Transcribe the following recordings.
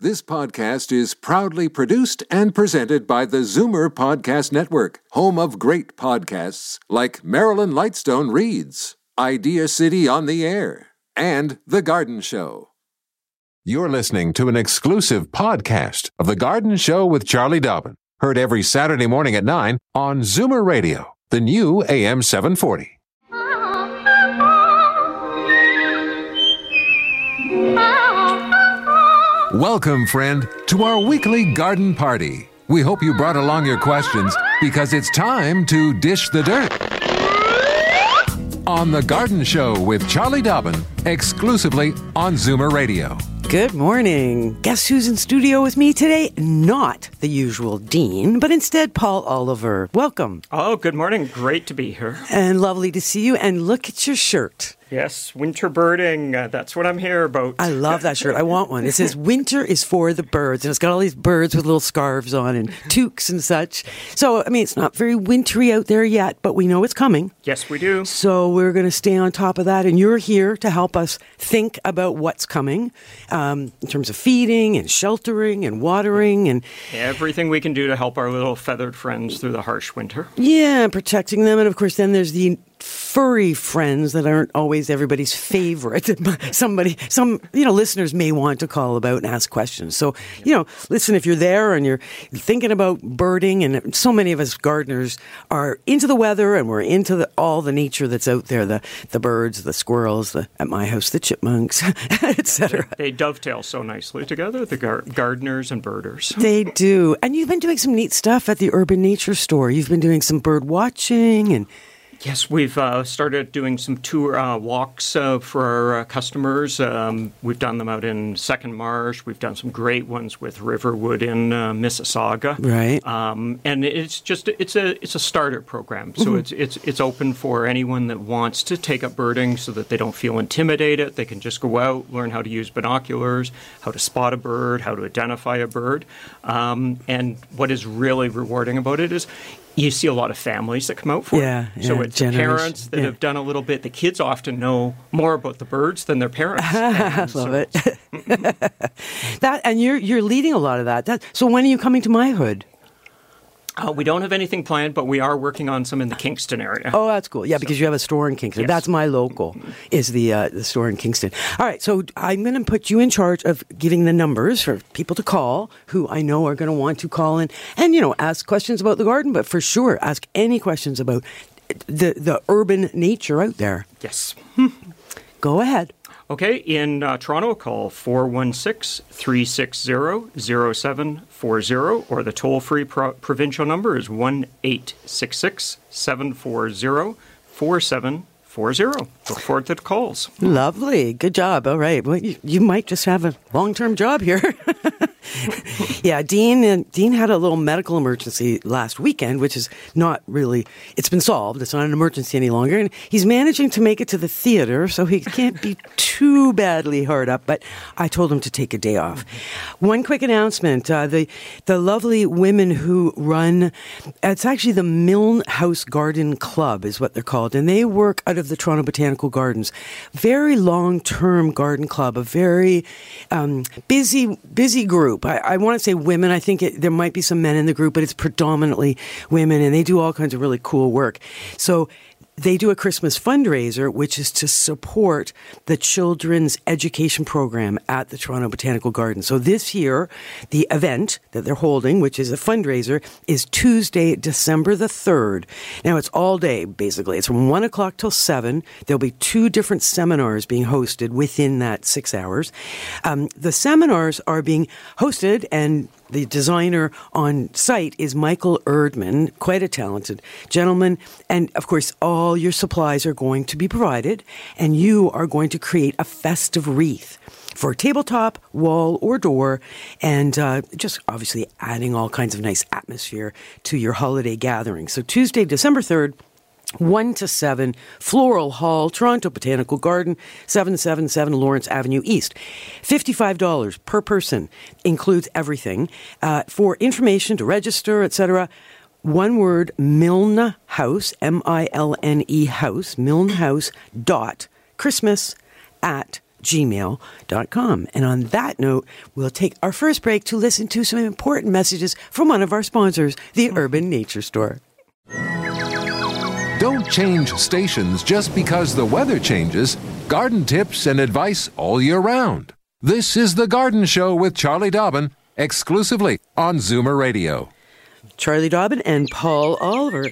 This podcast is proudly produced and presented by the Zoomer Podcast Network, home of great podcasts like Marilyn Lightstone Reads, Idea City on the Air, and The Garden Show. You're listening to an exclusive podcast of The Garden Show with Charlie Dobbin, heard every Saturday morning at 9 on Zoomer Radio, the new AM 740. Welcome, friend, to our weekly garden party. We hope you brought along your questions because it's time to dish the dirt. On The Garden Show with Charlie Dobbin, exclusively on Zoomer Radio. Good morning. Guess who's in studio with me today? Not the usual Dean, but instead Paul Oliver. Welcome. Oh, good morning. Great to be here. And lovely to see you. And look at your shirt. Yes, winter birding. That's what I'm here about. I love that shirt. I want one. It says winter is for the birds. And it's got all these birds with little scarves on and toques and such. So, I mean, it's not very wintry out there yet, but we know it's coming. Yes, we do. So we're going to stay on top of that. And you're here to help us think about what's coming in terms of feeding and sheltering and watering and everything we can do to help our little feathered friends through the harsh winter. Yeah, protecting them. And of course, then there's the furry friends that aren't always everybody's favorite. Some listeners may want to call about and ask questions. So, listen, if you're there and you're thinking about birding, and so many of us gardeners are into the weather and we're into all the nature that's out there, the birds, the squirrels, at my house, the chipmunks, etc. They dovetail so nicely together, the gardeners and birders. They do. And you've been doing some neat stuff at the Urban Nature Store. You've been doing some bird watching and... Yes, we've started doing some tour walks for our customers. We've done them out in Second Marsh. We've done some great ones with Riverwood in Mississauga. Right. And it's a starter program. So it's open for anyone that wants to take up birding so that they don't feel intimidated. They can just go out, learn how to use binoculars, how to spot a bird, how to identify a bird. And what is really rewarding about it is you see a lot of families that come out for it. So it's parents that have done a little bit. The kids often know more about the birds than their parents. I love it. And you're leading a lot of that. So when are you coming to my hood? We don't have anything planned, but we are working on some in the Kingston area. Oh, that's cool. Yeah, because you have a store in Kingston. Yes. That's my local, is the store in Kingston. All right, so I'm going to put you in charge of giving the numbers for people to call who I know are going to want to call in and, ask questions about the garden, but for sure, ask any questions about the urban nature out there. Yes. Go ahead. Okay, in Toronto, call 416-360-0740, or the toll-free provincial number is 1-866-740-4740. Look forward to the calls. Lovely. Good job. All right. Well, you might just have a long-term job here. Yeah, Dean had a little medical emergency last weekend, which is not really, it's been solved. It's not an emergency any longer. And he's managing to make it to the theater, so he can't be too badly hard up. But I told him to take a day off. One quick announcement. The lovely women who run, it's actually the Milne House Garden Club is what they're called. And they work out of the Toronto Botanical Gardens. Very long-term garden club, a very busy group. I want to say women. I think there might be some men in the group, but it's predominantly women, and they do all kinds of really cool work. So they do a Christmas fundraiser, which is to support the children's education program at the Toronto Botanical Gardens. So this year, the event that they're holding, which is a fundraiser, is Tuesday, December the 3rd. Now, it's all day, basically. It's from 1 o'clock till 7. There'll be 2 different seminars being hosted within that 6 hours. The seminars are being hosted, and the designer on site is Michael Erdman, quite a talented gentleman. And, of course, all your supplies are going to be provided, and you are going to create a festive wreath for tabletop, wall, or door, and just obviously adding all kinds of nice atmosphere to your holiday gathering. So Tuesday, December 3rd, 1 to 7, Floral Hall, Toronto Botanical Garden, 777 Lawrence Avenue East. $55 per person, includes everything. For information to register, etc., one word, Milne House, MILNE House, milnehouse.christmas@ gmail.com. And on that note, we'll take our first break to listen to some important messages from one of our sponsors, the Urban Nature Store. Don't change stations just because the weather changes. Garden tips and advice all year round. This is The Garden Show with Charlie Dobbin, exclusively on Zoomer Radio. Charlie Dobbin and Paul Oliver.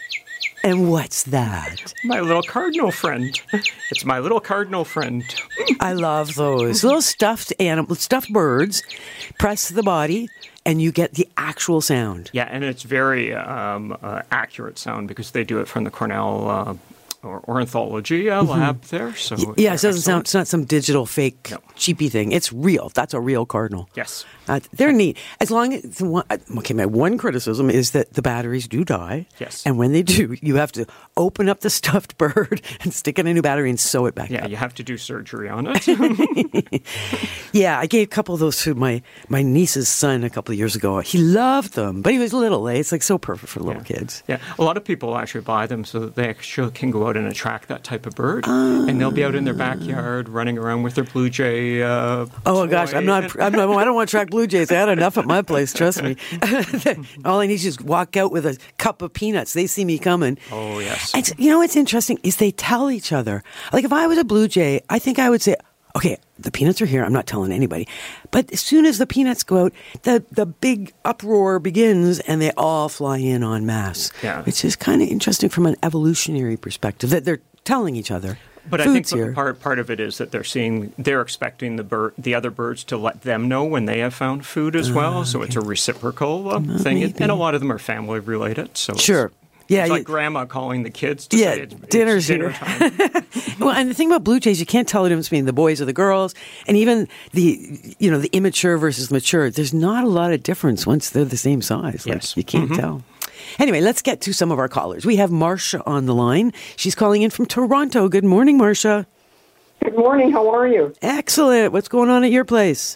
And what's that? My little cardinal friend. It's my little cardinal friend. I love those. Little stuffed birds. Press the body, and you get the actual sound. Yeah, and it's very accurate sound because they do it from the Cornell ornithology lab there. So yeah, it doesn't sound. It's not some digital fake cheapy thing. It's real. That's a real cardinal. Yes, they're neat. As long as my one criticism is that the batteries do die. Yes, and when they do, you have to open up the stuffed bird and stick in a new battery and sew it back up. Yeah, you have to do surgery on it. Yeah, I gave a couple of those to my niece's son a couple of years ago. He loved them, but he was little. It's like so perfect for little kids. Yeah, a lot of people actually buy them so that they actually can go out and attract that type of bird, and they'll be out in their backyard running around with their blue jay. Oh gosh, I don't want to track blue jays. I had enough at my place. Trust me. All I need is just walk out with a cup of peanuts. They see me coming. Oh yes. And you know what's interesting is they tell each other. Like if I was a blue jay, I think I would say, okay, the peanuts are here. I'm not telling anybody. But as soon as the peanuts go out, the big uproar begins and they all fly in en masse. Yeah. Which is kind of interesting from an evolutionary perspective that they're telling each other. But I think part of it is that they're expecting the other birds to let them know when they have found food as well. So it's a reciprocal thing. Maybe. And a lot of them are family related. So sure. Yeah, it's like grandma calling the kids to say it's dinner time. Well, and the thing about blue jays, you can't tell the difference between the boys or the girls, and even the immature versus mature. There's not a lot of difference once they're the same size. Yes. You can't tell. Anyway, let's get to some of our callers. We have Marcia on the line. She's calling in from Toronto. Good morning, Marcia. Good morning. How are you? Excellent. What's going on at your place?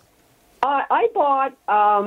I bought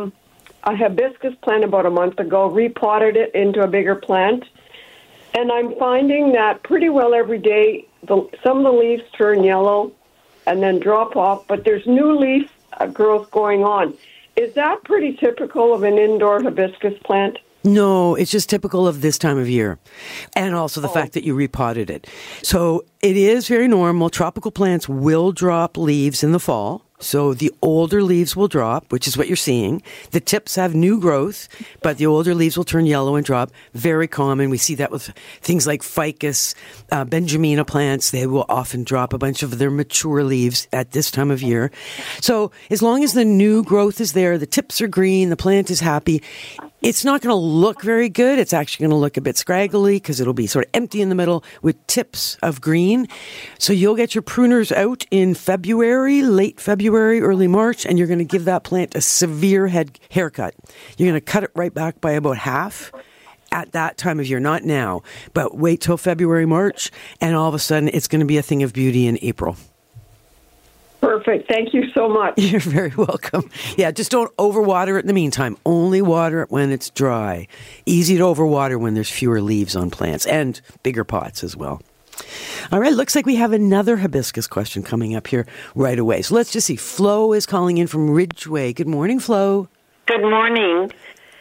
a hibiscus plant about a month ago, repotted it into a bigger plant, and I'm finding that pretty well every day some of the leaves turn yellow and then drop off, but there's new leaf growth going on. Is that pretty typical of an indoor hibiscus plant? No, it's just typical of this time of year. And also the fact that you repotted it. So it is very normal. Tropical plants will drop leaves in the fall. So the older leaves will drop, which is what you're seeing. The tips have new growth, but the older leaves will turn yellow and drop. Very common. We see that with things like ficus, Benjamina plants. They will often drop a bunch of their mature leaves at this time of year. So as long as the new growth is there, the tips are green, the plant is happy, it's not going to look very good. It's actually going to look a bit scraggly because it'll be sort of empty in the middle with tips of green. So you'll get your pruners out in February, late February, early March, and you're going to give that plant a severe haircut. You're going to cut it right back by about half at that time of year, not now, but wait till February, March, and all of a sudden it's going to be a thing of beauty in April. Perfect. Thank you so much. You're very welcome. Yeah, just don't overwater it in the meantime. Only water it when it's dry. Easy to overwater when there's fewer leaves on plants and bigger pots as well. All right, looks like we have another hibiscus question coming up here right away. So let's just see. Flo is calling in from Ridgeway. Good morning, Flo. Good morning.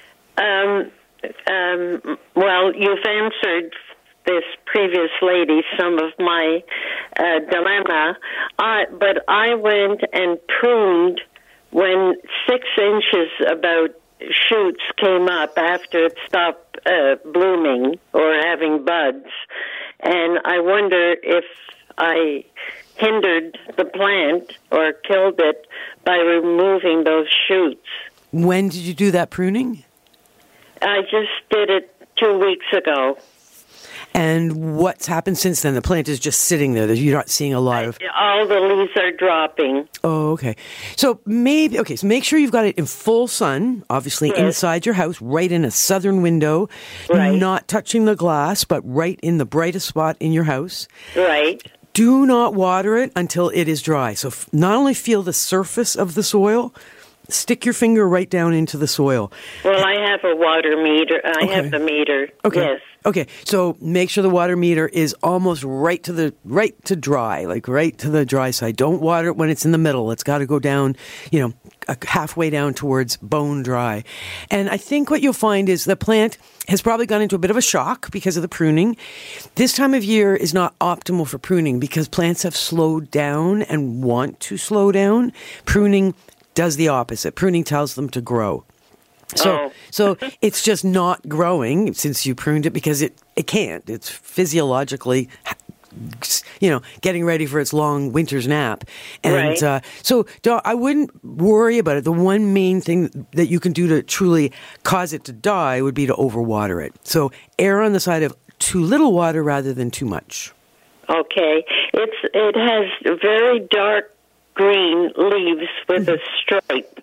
Well, you've answered this previous lady some of my dilemma, but I went and pruned when 6 inches about shoots came up after it stopped blooming or having buds, and I wonder if I hindered the plant or killed it by removing those shoots. When did you do that pruning? I just did it 2 weeks ago. And what's happened since then? The plant is just sitting there. You're not seeing a lot of... All the leaves are dropping. Oh, okay. So make sure you've got it in full sun, obviously inside your house, right in a southern window, not touching the glass, but right in the brightest spot in your house. Right. Do not water it until it is dry. So not only feel the surface of the soil, stick your finger right down into the soil. Well, I have a water meter. I have the meter. Okay. Yes. Okay. So make sure the water meter is almost right to dry, like right to the dry side. Don't water it when it's in the middle. It's got to go down, halfway down towards bone dry. And I think what you'll find is the plant has probably gone into a bit of a shock because of the pruning. This time of year is not optimal for pruning because plants have slowed down and want to slow down. Pruning does the opposite. Pruning tells them to grow. So it's just not growing since you pruned it because it can't. It's physiologically, getting ready for its long winter's nap. And right. So I wouldn't worry about it. The one main thing that you can do to truly cause it to die would be to overwater it. So err on the side of too little water rather than too much. Okay. It has very dark green leaves with a stripe.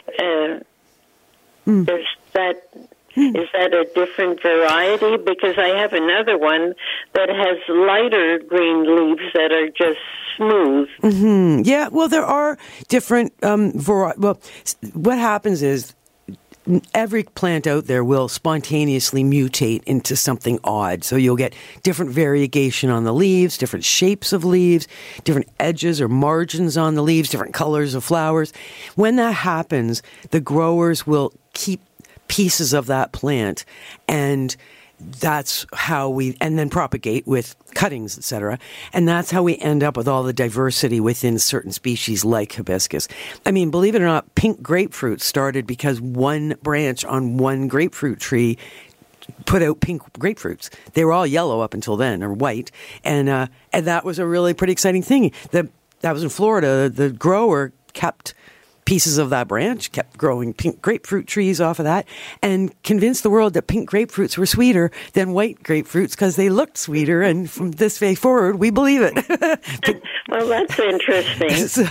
Is that a different variety? Because I have another one that has lighter green leaves that are just smooth. Mm-hmm. Yeah, well, there are different varieties. Well, what happens is every plant out there will spontaneously mutate into something odd. So you'll get different variegation on the leaves, different shapes of leaves, different edges or margins on the leaves, different colors of flowers. When that happens, the growers will keep pieces of that plant, and that's how and then propagate with cuttings, etc. And that's how we end up with all the diversity within certain species like hibiscus. I mean, believe it or not, pink grapefruit started because one branch on one grapefruit tree put out pink grapefruits. They were all yellow up until then, or white. And that was a really pretty exciting thing. That was in Florida. The grower kept pieces of that branch, kept growing pink grapefruit trees off of that, and convinced the world that pink grapefruits were sweeter than white grapefruits because they looked sweeter. And from this day forward, we believe it. Well, that's interesting.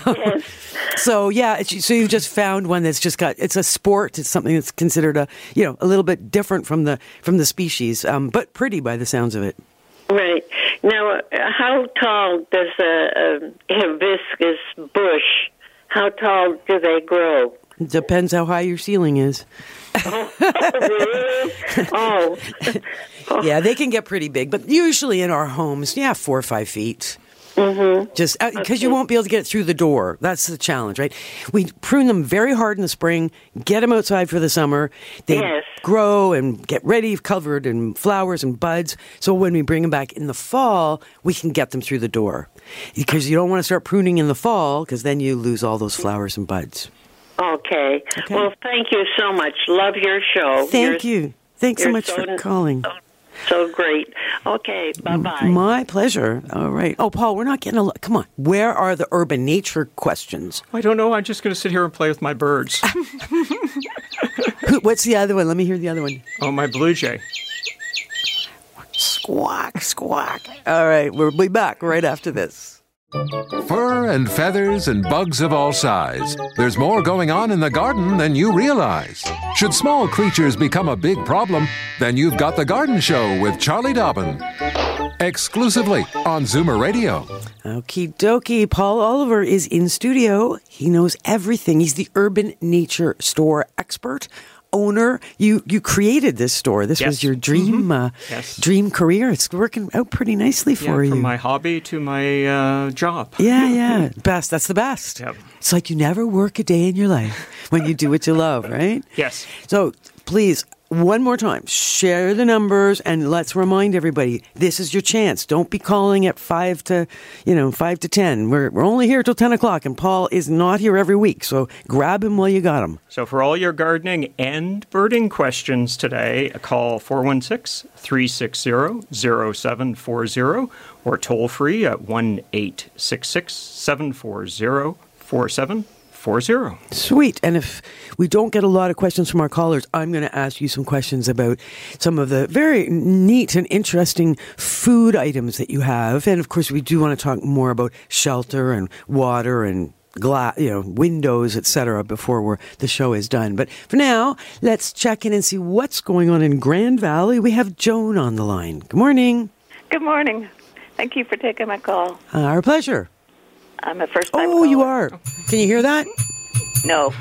So you've just found one that's just it's a sport. It's something that's considered a little bit different from the species, but pretty by the sounds of it. Right. Now, how tall does a hibiscus bush? How tall do they grow? Depends how high your ceiling is. Oh, really? Oh. Yeah, they can get pretty big, but usually in our homes, 4 or 5 feet. Mm-hmm. Just because you won't be able to get it through the door. That's the challenge, right? We prune them very hard in the spring, get them outside for the summer. They grow and get ready, covered in flowers and buds. So when we bring them back in the fall, we can get them through the door. Because you don't want to start pruning in the fall, because then you lose all those flowers and buds. Okay. Well, thank you so much. Love your show. Thank you. Thanks so much for calling. So great. Okay, bye-bye. My pleasure. All right. Oh, Paul, we're not getting a lot. Come on. Where are the urban nature questions? I don't know. I'm just going to sit here and play with my birds. What's the other one? Let me hear the other one. Oh, my blue jay. Squawk, squawk. All right. We'll be back right after this. Fur and feathers and bugs of all size. There's more going on in the garden than you realize. Should small creatures become a big problem, then you've got The Garden Show with Charlie Dobbin. Exclusively on Zoomer Radio. Okie dokie. Paul Oliver is in studio. He knows everything. He's the urban nature store expert. Owner, you created this store. This was your dream dream career. It's working out pretty nicely for you. From my hobby to my job. Yeah. Best. That's the best. Yep. It's like you never work a day in your life when you do what you love, right? Yes. So please, one more time, share the numbers and let's remind everybody, this is your chance. Don't be calling at 5 to 10. We're only here till 10 o'clock and Paul is not here every week. So grab him while you got him. So for all your gardening and birding questions today, call 416-360-0740 or toll free at 1-866-740-4740. Sweet. And if we don't get a lot of questions from our callers, I'm going to ask you some questions about some of the very neat and interesting food items that you have. And of course, we do want to talk more about shelter and water and glass, windows, etc. before the show is done. But for now, let's check in and see what's going on in Grand Valley. We have Joan on the line. Good morning. Good morning. Thank you for taking my call. Our pleasure. I'm a first-time caller. Oh, you are. Can you hear that? No.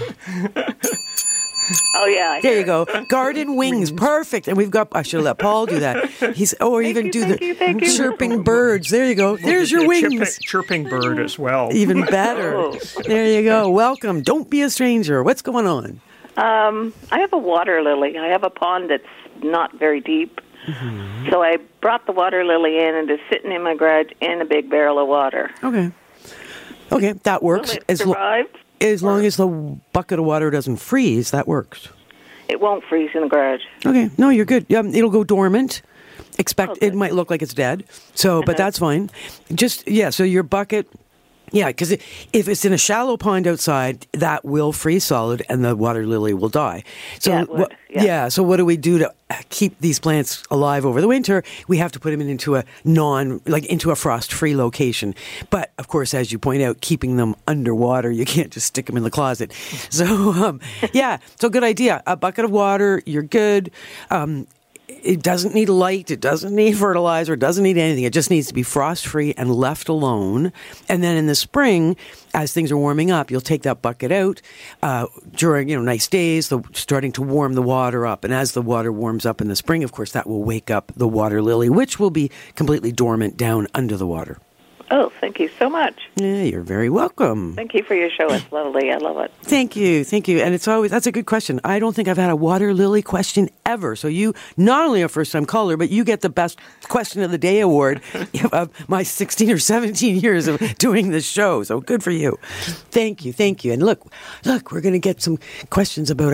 Oh, yeah. There you go. Garden wings. Perfect. And we've got, I should let Paul do that. Or even do the chirping birds. There you go. There's your wings. Chirping bird as well. Even better. Oh. There you go. Welcome. Don't be a stranger. What's going on? I have a water lily. I have a pond that's not very deep. Mm-hmm. So I brought the water lily in and it's sitting in my garage in a big barrel of water. Okay, that works. Will it survive? As long as the bucket of water doesn't freeze, that works. It won't freeze in the garage. Okay, no, you're good. It'll go dormant. It might look like it's dead. So, but that's fine. So your bucket. Yeah, because if it's in a shallow pond outside, that will freeze solid and the water lily will die. So, yeah, it would. So what do we do to keep these plants alive over the winter? We have to put them into a frost-free location. But of course, as you point out, keeping them underwater, you can't just stick them in the closet. So, so good idea. A bucket of water, you're good. It doesn't need light, it doesn't need fertilizer, it doesn't need anything. It just needs to be frost-free and left alone. And then in the spring, as things are warming up, you'll take that bucket out during nice days, starting to warm the water up. And as the water warms up in the spring, of course, that will wake up the water lily, which will be completely dormant down under the water. Oh, thank you so much. Yeah, you're very welcome. Thank you for your show. It's lovely. I love it. Thank you. And that's a good question. I don't think I've had a water lily question ever. So you not only a first-time caller, but you get the best question of the day award of my 16 or 17 years of doing this show. So good for you. Thank you. And look, we're going to get some questions about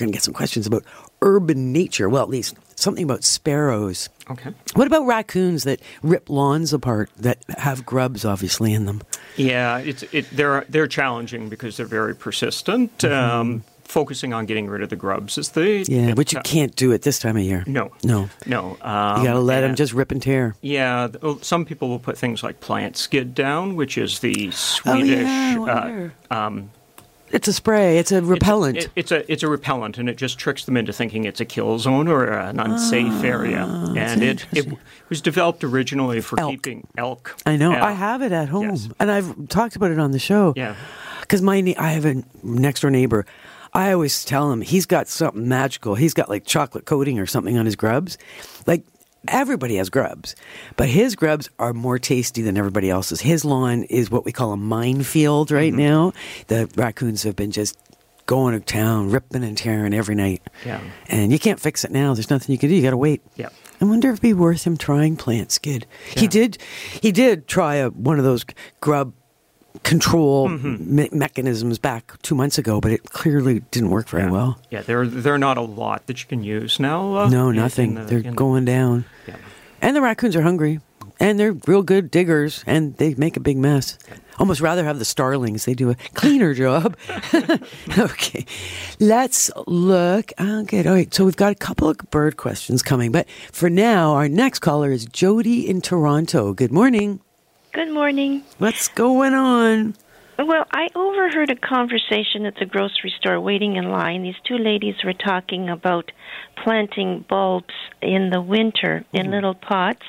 urban nature. Well, at least something about sparrows. Okay. What about raccoons that rip lawns apart that have grubs obviously in them? Yeah, they're challenging because they're very persistent. Mm-hmm. Focusing on getting rid of the grubs is but you can't do it this time of year. No. You got to let them just rip and tear. Yeah, some people will put things like plant skid down, which is the Swedish. It's a spray. It's a repellent. It's a repellent, and it just tricks them into thinking it's a kill zone or an unsafe area. And it was developed originally for keeping elk. I know. I have it at home, and I've talked about it on the show. Yeah. Because I have a next door neighbor. I always tell him he's got something magical. He's got like chocolate coating or something on his grubs. Like everybody has grubs, but his grubs are more tasty than everybody else's. His lawn is what we call a minefield right now. The raccoons have been just going to town, ripping and tearing every night. Yeah. And you can't fix it now. There's nothing you can do. You got to wait. Yeah. I wonder if it'd be worth him trying plant skid. Yeah. He did try one of those grub control mechanisms back 2 months ago, but it clearly didn't work very well. Yeah, there are not a lot that you can use now. No, nothing. They're going down. Yeah. And the raccoons are hungry, and they're real good diggers, and they make a big mess. Almost rather have the starlings. They do a cleaner job. Okay, let's look. Good. All right, so we've got a couple of bird questions coming, but for now, our next caller is Jody in Toronto. Good morning. Good morning. What's going on? Well, I overheard a conversation at the grocery store waiting in line. These two ladies were talking about planting bulbs in the winter in little pots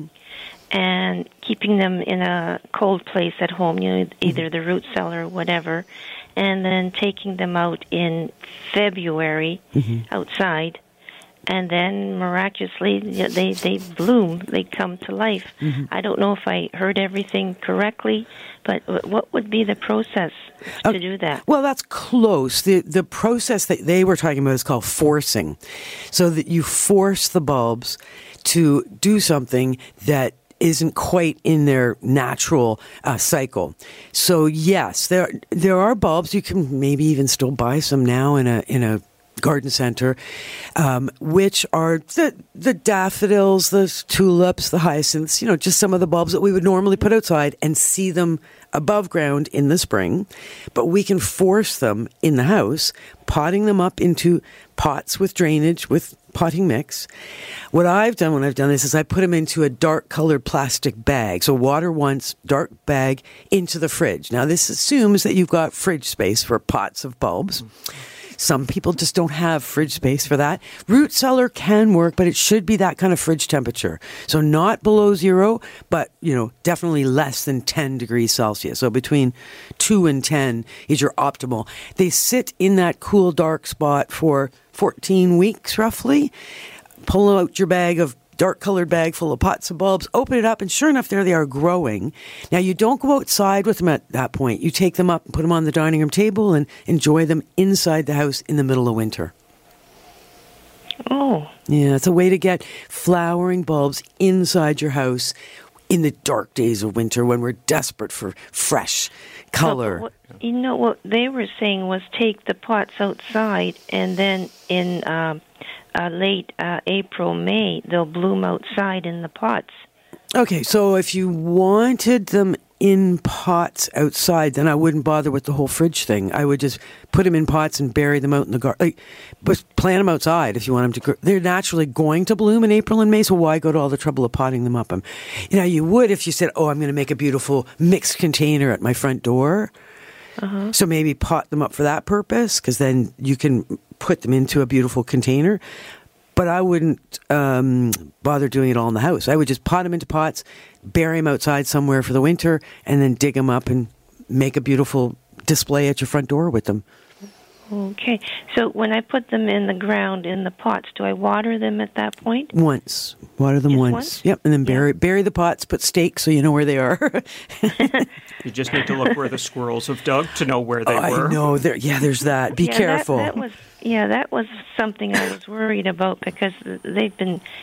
and keeping them in a cold place at home, either the root cellar or whatever, and then taking them out in February outside. And then miraculously, they bloom. They come to life. I don't know if I heard everything correctly, but what would be the process to do that? Well, that's close. The process that they were talking about is called forcing. So that you force the bulbs to do something that isn't quite in their natural cycle. So yes, there are bulbs. You can maybe even still buy some now in a garden center, which are the daffodils, the tulips, the hyacinths, just some of the bulbs that we would normally put outside and see them above ground in the spring. But we can force them in the house, potting them up into pots with drainage, with potting mix. What I've done when I've done this is I put them into a dark colored plastic bag. So water once, dark bag into the fridge. Now this assumes that you've got fridge space for pots of bulbs. Some people just don't have fridge space for that. Root cellar can work, but it should be that kind of fridge temperature. So not below 0, but, definitely less than 10 degrees Celsius. So between 2 and 10 is your optimal. They sit in that cool, dark spot for 14 weeks, roughly. Pull out your dark-colored bag full of pots of bulbs, open it up, and sure enough, there they are growing. Now, you don't go outside with them at that point. You take them up and put them on the dining room table and enjoy them inside the house in the middle of winter. Oh. Yeah, it's a way to get flowering bulbs inside your house in the dark days of winter when we're desperate for fresh color. What they were saying was take the pots outside, and then in late April, May, they'll bloom outside in the pots. Okay, so if you wanted them in pots outside, then I wouldn't bother with the whole fridge thing. I would just put them in pots and bury them out in the garden. But plant them outside if you want them to grow. They're naturally going to bloom in April and May, so why go to all the trouble of potting them up? You would if you said, I'm going to make a beautiful mixed container at my front door. Uh-huh. So maybe pot them up for that purpose, because then you can put them into a beautiful container. But I wouldn't bother doing it all in the house. I would just pot them into pots, bury them outside somewhere for the winter, and then dig them up and make a beautiful display at your front door with them. Okay. So when I put them in the ground in the pots, do I water them at that point? Once. Water them once. Yep. And then bury the pots, put stakes so you know where they are. You just need to look where the squirrels have dug to know where they were. I know. There's that. Be careful. That was something I was worried about, because they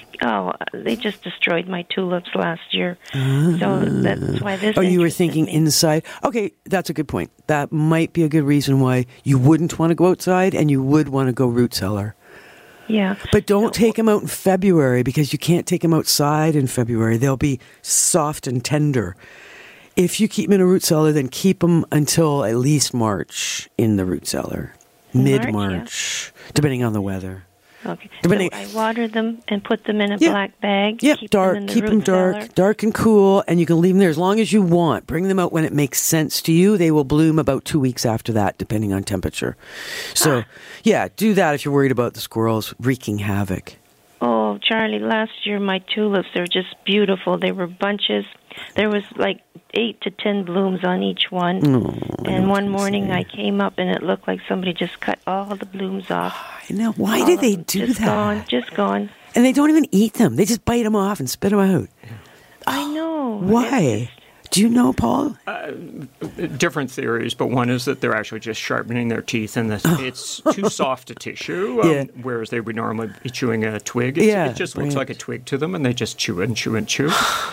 just destroyed my tulips last year. So that's why this. You were thinking inside. Okay, that's a good point. That might be a good reason why you wouldn't want to go outside and you would want to go root cellar. Yeah. But don't take them out in February, because you can't take them outside in February. They'll be soft and tender. If you keep them in a root cellar, then keep them until at least March in the root cellar. Mid-March, depending on the weather. Okay. So I water them and put them in a black bag. Yep, dark. Keep them dark and cool, and you can leave them there as long as you want. Bring them out when it makes sense to you. They will bloom about 2 weeks after that, depending on temperature. So, do that if you're worried about the squirrels wreaking havoc. Oh, Charlie, last year my tulips, they were just beautiful. They were bunches. There was like 8 to 10 blooms on each one. And one morning I came up and it looked like somebody just cut all the blooms off. I know. Why did they do that? Just gone. And they don't even eat them. They just bite them off and spit them out. I know. Why? Do you know, Paul? Different theories, but one is that they're actually just sharpening their teeth, and that it's too soft a tissue, whereas they would normally be chewing a twig. It just looks like a twig to them, and they just chew and chew and chew.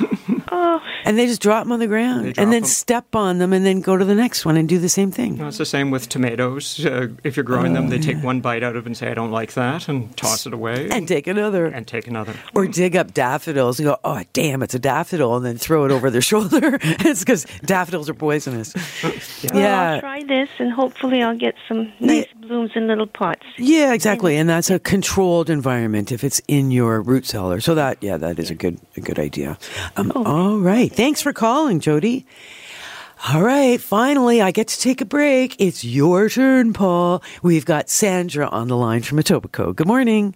And they just drop them on the ground and then step on them and then go to the next one and do the same thing. It's the same with tomatoes. If you're growing them, they take one bite out of it and say, I don't like that, and toss it away. And take another. Or dig up daffodils and go, oh, damn, it's a daffodil, and then throw it over their shoulder. It's because daffodils are poisonous. Well, I'll try this, and hopefully I'll get some nice blooms in little pots. Yeah, exactly. And that's a controlled environment if it's in your root cellar. So that is a good idea. All right. Thanks for calling, Jody. All right. Finally, I get to take a break. It's your turn, Paul. We've got Sandra on the line from Etobicoke. Good morning.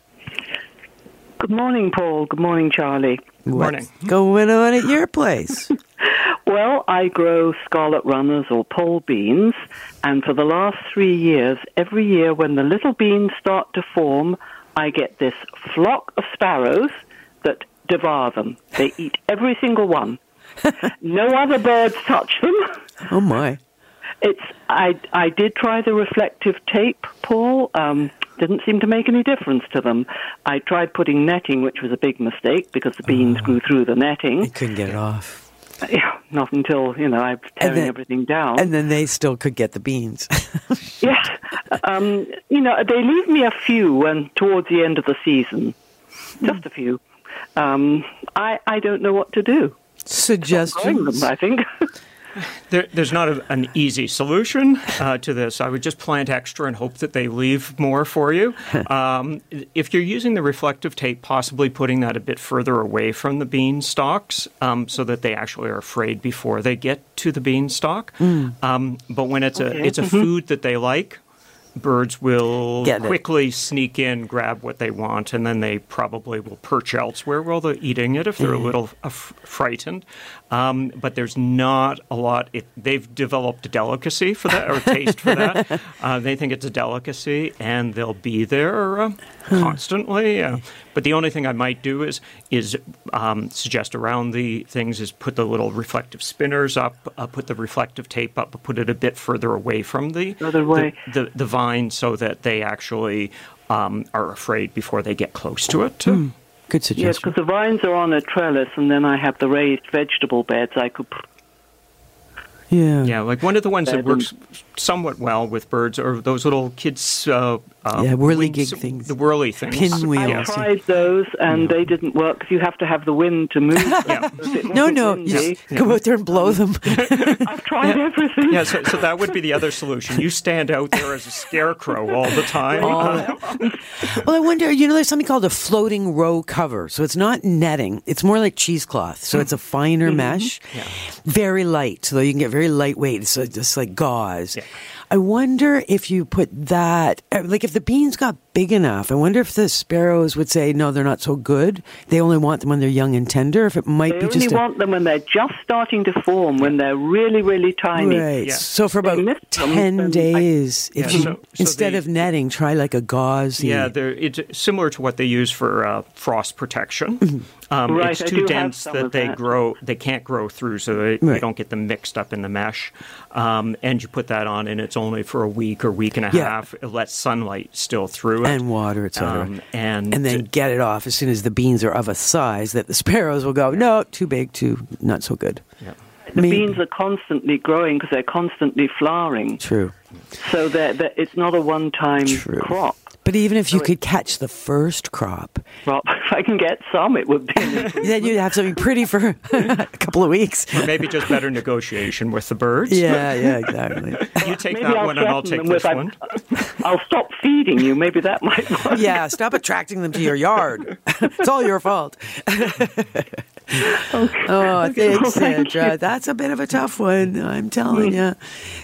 Good morning, Paul. Good morning, Charlie. Good morning. What's going on at your place? Well, I grow scarlet runners or pole beans, and for the last 3 years, every year when the little beans start to form, I get this flock of sparrows that devour them. They eat every single one. No other birds touch them. Oh, my. I did try the reflective tape, Paul. Didn't seem to make any difference to them. I tried putting netting, which was a big mistake because the beans grew through the netting. You couldn't get it off. Yeah, not until, I was tearing everything down. And then they still could get the beans. Yes. They leave me a few towards the end of the season. Just a few. I don't know what to do. Suggestions? I think. There's not an easy solution to this. I would just plant extra and hope that they leave more for you. If you're using the reflective tape, possibly putting that a bit further away from the bean stalks so that they actually are afraid before they get to the bean stalk. But when it's a food that they like, birds will Get it. quickly sneak in, grab what they want, and then they probably will perch elsewhere while they're eating it if they're a little frightened. But there's not a lot. They've developed a delicacy for that, or taste for that. They think it's a delicacy, and they'll be there constantly. But the only thing I might do is suggest around the things is put the little reflective spinners up, put the reflective tape up, but put it a bit further away from the vine so that they actually are afraid before they get close to it. Good suggestion. Yes, because the vines are on a trellis, and then I have the raised vegetable beds I could put. Yeah, like one of the ones that works somewhat well with birds are those little kids. whirly gig things. The whirly things. Pinwheels. I tried those, and they didn't work because you have to have the wind to move them. No, you just go out there and blow them. I've tried everything. Yeah, so that would be the other solution. You stand out there as a scarecrow all the time. Well, I wonder, there's something called a floating row cover. So it's not netting. It's more like cheesecloth. So it's a finer mesh, very light. So you can get very lightweight. So just like gauze. Yeah. I wonder if you put that, like if the beans got big enough, I wonder if the sparrows would say, no, they're not so good. They only want them when they're young and tender. If it might they be just only want them when they're just starting to form, when they're really, really tiny. Right. Yeah. So for about 10 days, if you, instead of netting, try like a gauze. Yeah, it's similar to what they use for frost protection. Right, it's too dense that they can't grow through, so you don't get them mixed up in the mesh. And you put that on, and it's only for a week or week and a half. It lets sunlight still through it. And water, etc. And then get it off as soon as the beans are of a size that the sparrows will go, no, too big, too not so good. Yeah. The beans are constantly growing because they're constantly flowering. True. So it's not a one-time crop. But even if you could catch the first crop. Well, if I can get some, it would be. Then you'd have something pretty for a couple of weeks. Or maybe just better negotiation with the birds. Yeah, exactly. You take that one and I'll take this one. I'll stop feeding you. Maybe that might work. Yeah, stop attracting them to your yard. It's all your fault. Oh, thanks, Sandra. That's a bit of a tough one, I'm telling you.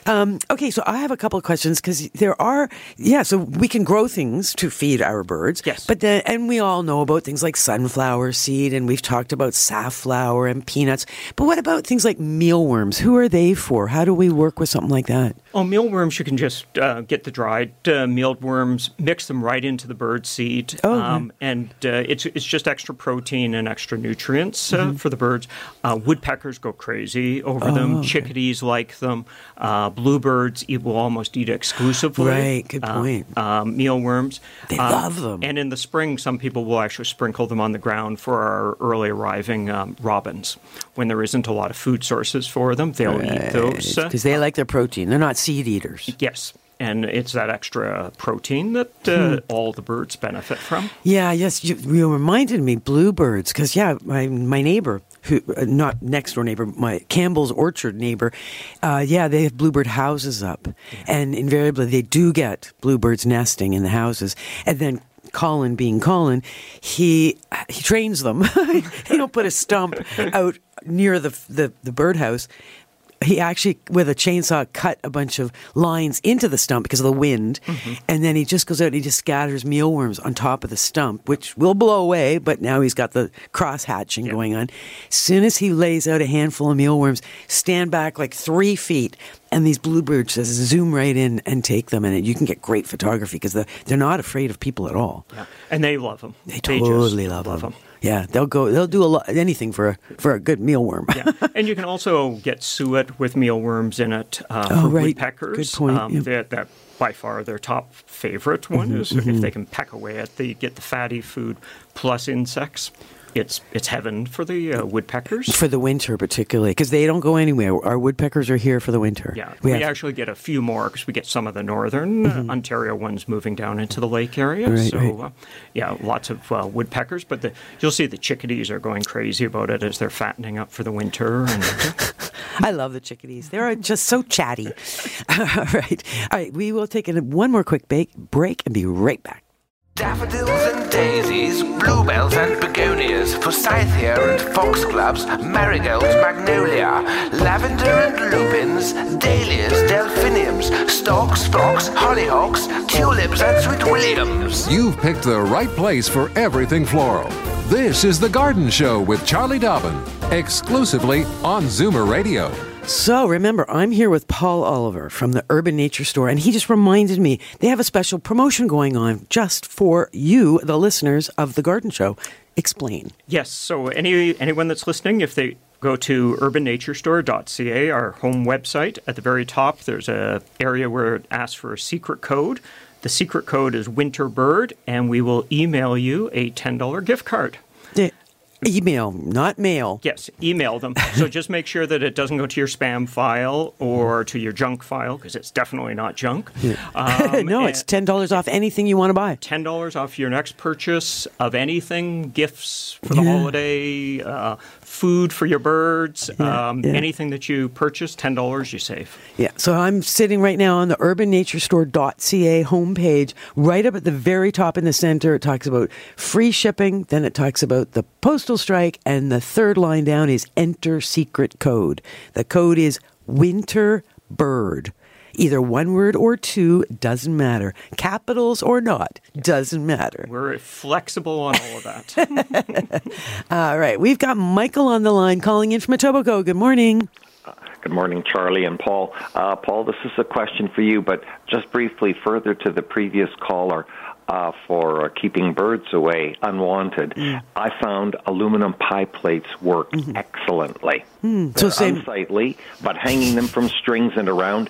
Okay, so I have a couple of questions because there are, so we can grow things to feed our birds. Yes. But then, and we all know about things like sunflower seed, and we've talked about safflower and peanuts. But what about things like mealworms? Who are they for? How do we work with something like that? Oh, mealworms, you can just get the dried mealworms, mix them right into the bird seed, and it's just extra protein and extra nutrients for the birds. Woodpeckers go crazy over them. Okay. Chickadees like them. Bluebirds will almost eat exclusively. Right, good point. Mealworms. They love them. And in the spring, some people will actually sprinkle them on the ground for our early arriving robins. When there isn't a lot of food sources for them, they'll eat those. Because they like their protein. They're not seed eaters. Yes. And it's that extra protein that all the birds benefit from. Yeah, yes. You reminded me, bluebirds, because, my neighbor, who not next door neighbor, my Campbell's Orchard neighbor, they have bluebird houses up. And invariably they do get bluebirds nesting in the houses. And then Colin, being Colin, he trains them. He don't put a stump out near the birdhouse. He actually, with a chainsaw, cut a bunch of lines into the stump because of the wind. And then he just goes out and he just scatters mealworms on top of the stump, which will blow away, but now he's got the cross-hatching going on. As soon as he lays out a handful of mealworms, stand back like 3 feet, and these bluebirds just zoom right in and take them. And you can get great photography because they're not afraid of people at all. Yeah. And they love them. They totally love them. Yeah, they'll do anything for a good mealworm. And you can also get suet with mealworms in it for woodpeckers. Good point. That by far their top favorite one is if they can peck away at get the fatty food plus insects. It's heaven for the woodpeckers. For the winter, particularly, because they don't go anywhere. Our woodpeckers are here for the winter. Yeah, we actually get a few more because we get some of the northern Ontario ones moving down into the lake area. Lots of woodpeckers. But you'll see the chickadees are going crazy about it as they're fattening up for the winter. And I love the chickadees. They're just so chatty. All right. We will take one more quick break and be right back. daffodils and daisies, bluebells and begonias, forsythia and foxgloves, marigolds, magnolia, lavender and lupins, dahlias, delphiniums, stalks, phlox, hollyhocks, tulips and sweet williams. You've picked the right place for everything floral. This is The Garden Show with Charlie Dobbin, exclusively on Zoomer Radio. So remember, I'm here with Paul Oliver from the Urban Nature Store, and he just reminded me they have a special promotion going on just for you, the listeners of The Garden Show. Explain. Yes, so anyone that's listening, if they go to urbannaturestore.ca, our home website, at the very top, there's an area where it asks for a secret code. The secret code is Winterbird, and we will email you a $10 gift card. Email, not mail. Yes, email them. So just make sure that it doesn't go to your spam file or to your junk file, because it's definitely not junk. Yeah. No, it's $10 off anything you want to buy. $10 off your next purchase of anything, gifts for the holiday, food for your birds, anything that you purchase, $10 you save. Yeah, so I'm sitting right now on the urbannaturestore.ca homepage. Right up at the very top in the center, it talks about free shipping. Then it talks about the postal strike. And the third line down is enter secret code. The code is Winterbird. Either one word or two, doesn't matter. Capitals or not, doesn't matter. We're flexible on all of that. All right. We've got Michael on the line calling in from Etobicoke. Good morning. Good morning, Charlie and Paul. Paul, this is a question for you, but just briefly further to the previous caller. For keeping birds away unwanted, I found aluminum pie plates work excellently. They're unsightly, but hanging them from strings and around,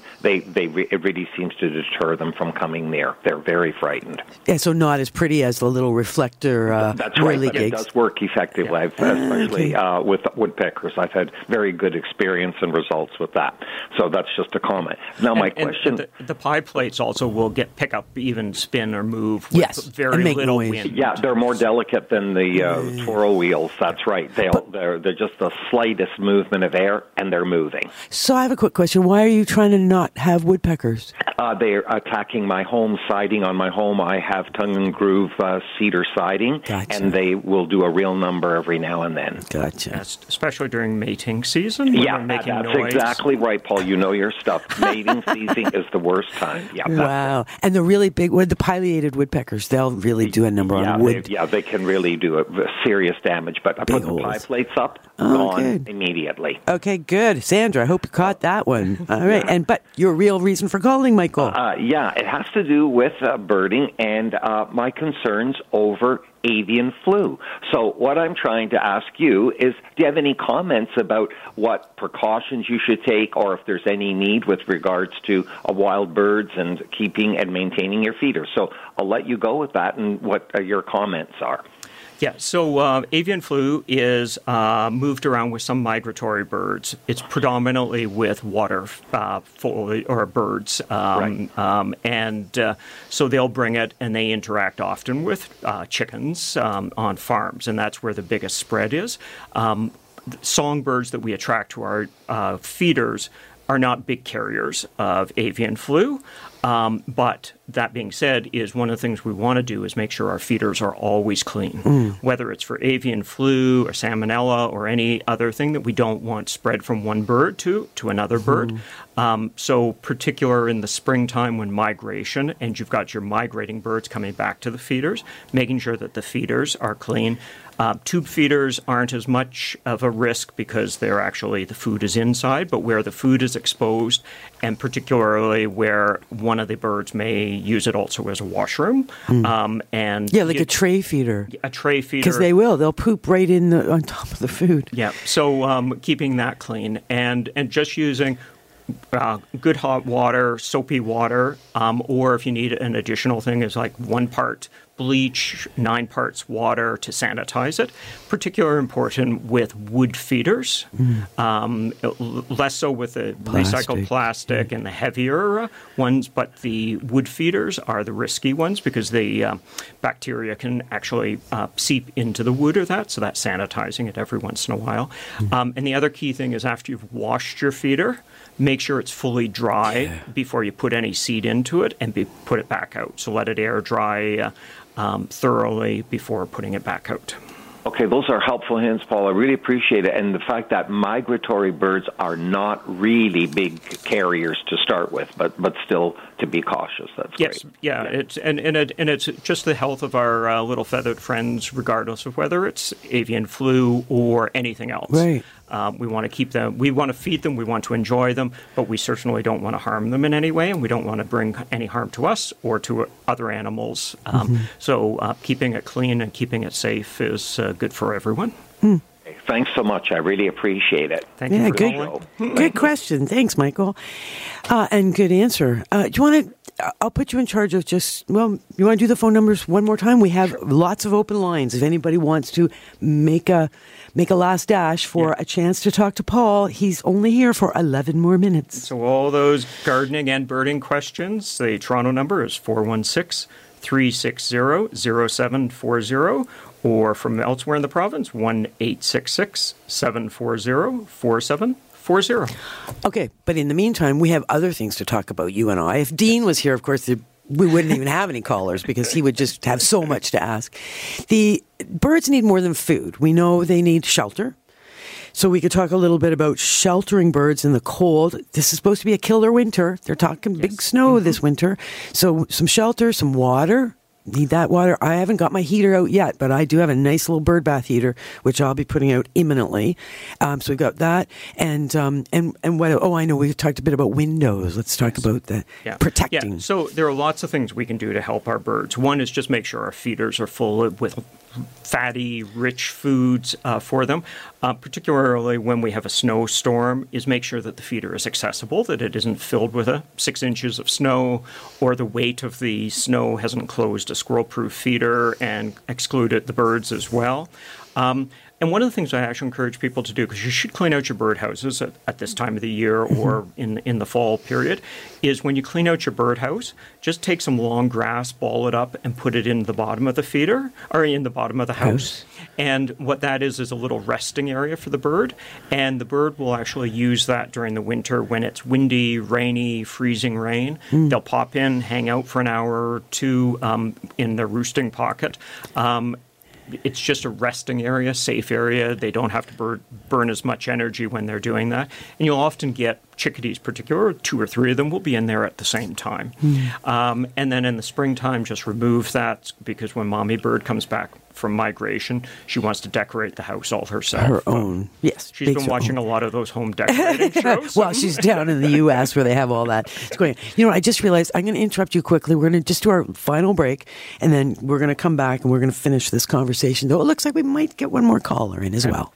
it really seems to deter them from coming near. They're very frightened. Yeah, so not as pretty as the little reflector That's right, but it does work effectively, especially with woodpeckers. I've had very good experience and results with that. So that's just a comment. Now, my question... The pie plates also will pick up, even spin or move with very little wind. Yeah, they're more delicate than the twirl wheels. That's right. They're just the slightest movement of air, and they're moving. So I have a quick question. Why are you trying to not have woodpeckers? They're attacking my home siding. On my home, I have tongue and groove cedar siding, and they will do a real number every now and then. Gotcha. Yes, especially during mating season. Yeah, that's noise. Exactly right, Paul. You know your stuff. Mating season is the worst time. Yeah. Wow. And the really big the pileated woodpeckers, they'll really do a number on wood. They can really do a serious damage. But I put the pie plates up, gone immediately. Okay, good. Sandra, I hope you caught that one. All right. But your real reason for calling, Michael? It has to do with birding and my concerns over avian flu. So what I'm trying to ask you is, do you have any comments about what precautions you should take, or if there's any need with regards to wild birds and keeping and maintaining your feeders? So I'll let you go with that and what your comments are. Yeah, so avian flu is moved around with some migratory birds. It's predominantly with water or birds, so they'll bring it, and they interact often with chickens on farms, and that's where the biggest spread is. Songbirds that we attract to our feeders are not big carriers of avian flu. But that being said, is one of the things we want to do is make sure our feeders are always clean, whether it's for avian flu or salmonella or any other thing that we don't want spread from one bird to another bird. So particular in the springtime when migration, and you've got your migrating birds coming back to the feeders, making sure that the feeders are clean. Tube feeders aren't as much of a risk because the food is inside, but where the food is exposed, and particularly where one of the birds may use it also as a washroom. A tray feeder. A tray feeder. Because they'll poop right on top of the food. Yeah, so keeping that clean and just using good hot water, soapy water, or if you need an additional thing, is like 1 part bleach, 9 parts water to sanitize it. Particularly important with wood feeders, less so with the recycled plastic and the heavier ones, but the wood feeders are the risky ones because the bacteria can actually seep into the wood so that's sanitizing it every once in a while. And the other key thing is after you've washed your feeder, make sure it's fully dry before you put any seed into it and put it back out. So let it air dry thoroughly before putting it back out. Okay, those are helpful hints, Paul. I really appreciate it. And the fact that migratory birds are not really big carriers to start with, but still to be cautious. That's great. Yeah. It's just the health of our little feathered friends, regardless of whether it's avian flu or anything else. Right. We want to keep them, we want to feed them, we want to enjoy them, but we certainly don't want to harm them in any way, and we don't want to bring any harm to us or to other animals. So keeping it clean and keeping it safe is good for everyone. Thanks so much. I really appreciate it. Thank you for calling. Good question. Thanks, Michael. And good answer. Do you want to, I'll put you in charge of you want to do the phone numbers one more time? We have lots of open lines. If anybody wants to make a last dash for a chance to talk to Paul, he's only here for 11 more minutes. So all those gardening and birding questions, the Toronto number is 416-360-0740, or from elsewhere in the province, 1-866-740-4740. Okay, but in the meantime, we have other things to talk about, you and I. If Dean was here, of course, we wouldn't even have any callers because he would just have so much to ask. The birds need more than food. We know they need shelter. So we could talk a little bit about sheltering birds in the cold. This is supposed to be a killer winter. They're talking big snow this winter. So some shelter, some water. Need that water. I haven't got my heater out yet, but I do have a nice little bird bath heater, which I'll be putting out imminently. So we've got that, and what? Oh, I know we talked a bit about windows. Let's talk about that. Protecting. Yeah. So there are lots of things we can do to help our birds. One is just make sure our feeders are full with fatty, rich foods for them, particularly when we have a snowstorm, is make sure that the feeder is accessible, that it isn't filled with 6 inches of snow, or the weight of the snow hasn't closed a squirrel-proof feeder and excluded the birds as well. And one of the things I actually encourage people to do, because you should clean out your birdhouses at this time of the year or in the fall period, is when you clean out your birdhouse, just take some long grass, ball it up, and put it in the bottom of the feeder, or in the bottom of the house. And what that is a little resting area for the bird. And the bird will actually use that during the winter when it's windy, rainy, freezing rain. They'll pop in, hang out for an hour or two in their roosting pocket. It's just a resting area, safe area. They don't have to burn as much energy when they're doing that. And you'll often get chickadees, particularly 2 or 3 of them will be in there at the same time. And then in the springtime, just remove that, because when mommy bird comes back from migration, she wants to decorate the house all herself. Her own. Yes. She's been watching a lot of those home decorating shows. Well, she's down in the U.S. where they have all that. It's going. You know, I just realized I'm going to interrupt you quickly. We're going to just do our final break, and then we're going to come back and we're going to finish this conversation. Though it looks like we might get one more caller in as well.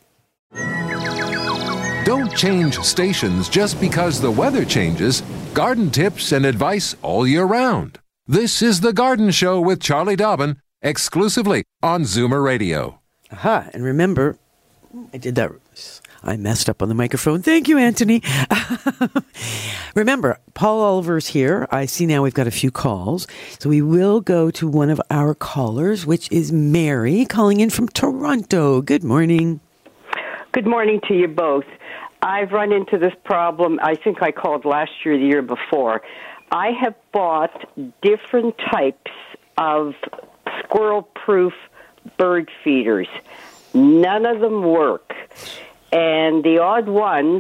Don't change stations just because the weather changes. Garden tips and advice all year round. This is The Garden Show with Charlie Dobbin, exclusively on Zoomer Radio. Aha, and remember, I did that. I messed up on the microphone. Thank you, Anthony. Remember, Paul Oliver's here. I see now we've got a few calls. So we will go to one of our callers, which is Mary, calling in from Toronto. Good morning. Good morning to you both. I've run into this problem. I think I called last year, the year before. I have bought different types of squirrel-proof bird feeders. None of them work. And the odd one,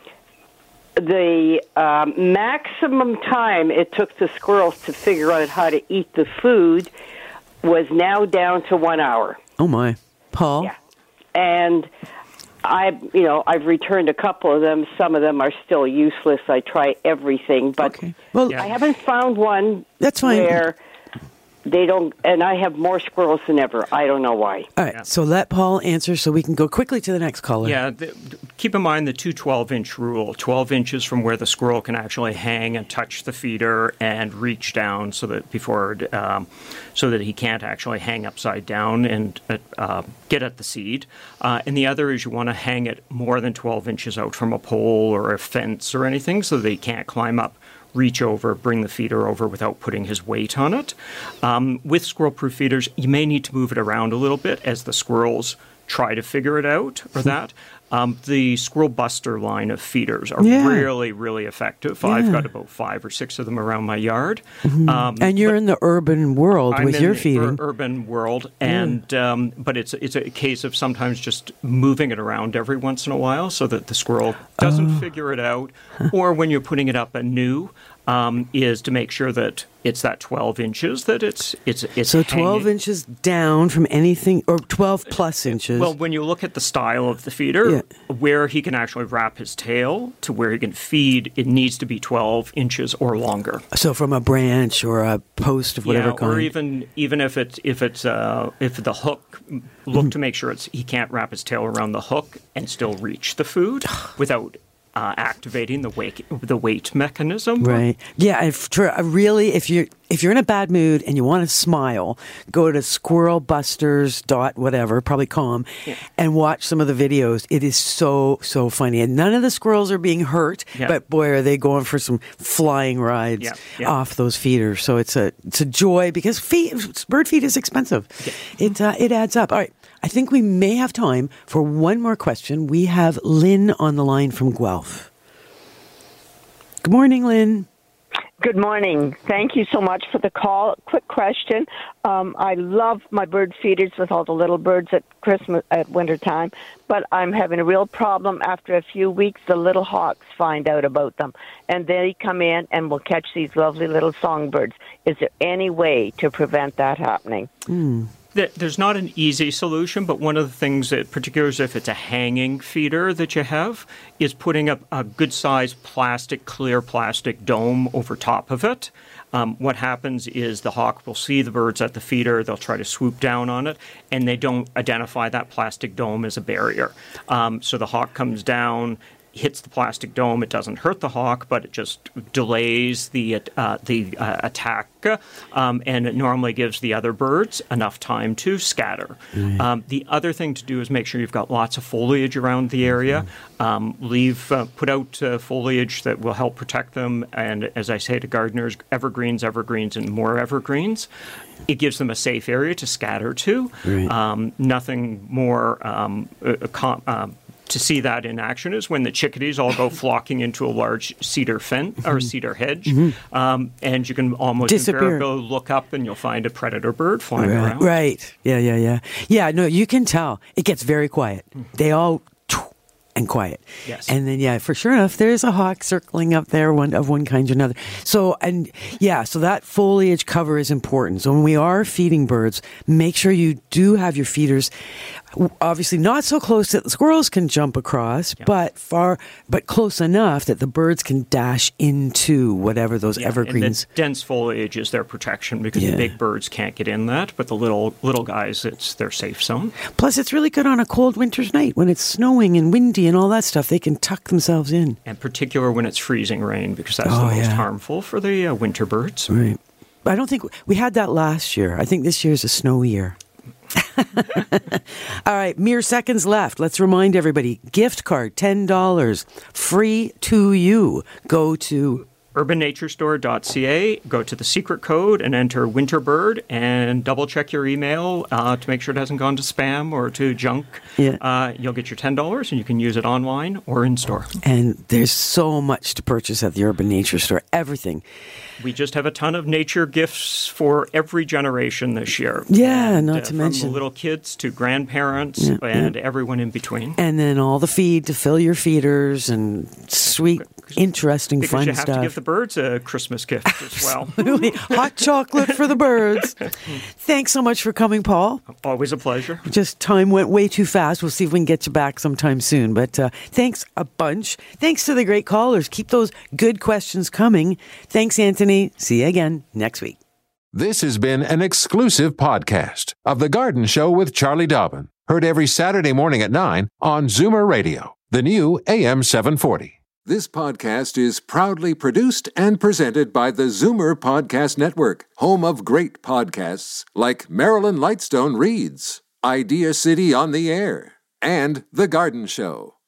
the maximum time it took the squirrels to figure out how to eat the food was now down to 1 hour. Oh, my. Paul? Yeah. And I've returned a couple of them. Some of them are still useless. I try everything, but I haven't found one where they don't, and I have more squirrels than ever. I don't know why. All right, so let Paul answer so we can go quickly to the next caller. Yeah, keep in mind the 2 12-inch rule, 12 inches from where the squirrel can actually hang and touch the feeder and reach down so that so that he can't actually hang upside down and get at the seed. And the other is you want to hang it more than 12 inches out from a pole or a fence or anything so that he can't climb up, reach over, bring the feeder over without putting his weight on it. With squirrel-proof feeders, you may need to move it around a little bit as the squirrels try to figure it out or that. The Squirrel Buster line of feeders are really, really effective. I've got about 5 or 6 of them around my yard. And you're in the urban world with your feeding. I'm in the urban world, and but it's a case of sometimes just moving it around every once in a while so that the squirrel doesn't figure it out, or when you're putting it up anew, is to make sure that it's that 12 inches that it's so 12 inches down from anything, or 12 plus inches. Well, when you look at the style of the feeder, where he can actually wrap his tail to where he can feed, it needs to be 12 inches or longer. So from a branch or a post of whatever kind. Or even if the hook, look to make sure he can't wrap his tail around the hook and still reach the food without activating the weight mechanism. Right. Yeah. If you're in a bad mood and you want to smile, go to squirrelbusters.com and watch some of the videos. It is so funny, and none of the squirrels are being hurt, but boy, are they going for some flying rides off those feeders. So it's a joy, because bird feed is expensive. It adds up. All right. I think we may have time for one more question. We have Lynn on the line from Guelph. Good morning, Lynn. Good morning. Thank you so much for the call. Quick question. I love my bird feeders with all the little birds at wintertime, but I'm having a real problem. After a few weeks, the little hawks find out about them, and they come in and will catch these lovely little songbirds. Is there any way to prevent that happening? There's not an easy solution, but one of the things that, particularly if it's a hanging feeder that you have, is putting up a good-sized clear plastic dome over top of it. What happens is the hawk will see the birds at the feeder, they'll try to swoop down on it, and they don't identify that plastic dome as a barrier. So the hawk comes down, hits the plastic dome. It doesn't hurt the hawk, but it just delays the attack, and it normally gives the other birds enough time to scatter. The other thing to do is make sure you've got lots of foliage around the area. Put out foliage that will help protect them, and as I say to gardeners, evergreens, and more evergreens. It gives them a safe area to scatter to. Nothing more to see that in action is when the chickadees all go flocking into a large cedar fence or cedar hedge, and you can almost invariably look up and you'll find a predator bird flying around. Right. Yeah, no, you can tell. It gets very quiet. They all and quiet. Yes. And then, for sure enough, there's a hawk circling up there, one of one kind or another. So that foliage cover is important. So when we are feeding birds, make sure you do have your feeders, obviously not so close that the squirrels can jump across, but close enough that the birds can dash into whatever those evergreens. And the dense foliage is their protection, because the big birds can't get in that, but the little guys, it's their safe zone. Plus, it's really good on a cold winter's night when it's snowing and windy and all that stuff. They can tuck themselves in. And particular when it's freezing rain, because that's the most harmful for the winter birds. Right. I don't think we had that last year. I think this year's a snowy year. All right, mere seconds left. Let's remind everybody, gift card, $10, free to you. Go to urbannaturestore.ca, go to the secret code and enter Winterbird, and double check your email to make sure it hasn't gone to spam or to junk. You'll get your $10 and you can use it online or in store. And there's so much to purchase at the Urban Nature Store. Everything. We just have a ton of nature gifts for every generation this year. Not to mention. From the little kids to grandparents and everyone in between. And then all the feed to fill your feeders and sweet, interesting, fun stuff. Because you have to give the birds a Christmas gift as well. Absolutely. Hot chocolate for the birds. Thanks so much for coming, Paul. Always a pleasure. Just time went way too fast. We'll see if we can get you back sometime soon. But thanks a bunch. Thanks to the great callers. Keep those good questions coming. Thanks, Anthony. See you again next week. This has been an exclusive podcast of The Garden Show with Charlie Dobbin. Heard every Saturday morning at 9 on Zoomer Radio, the new AM 740. This podcast is proudly produced and presented by the Zoomer Podcast Network, home of great podcasts like Marilyn Lightstone Reads, Idea City on the Air, and The Garden Show.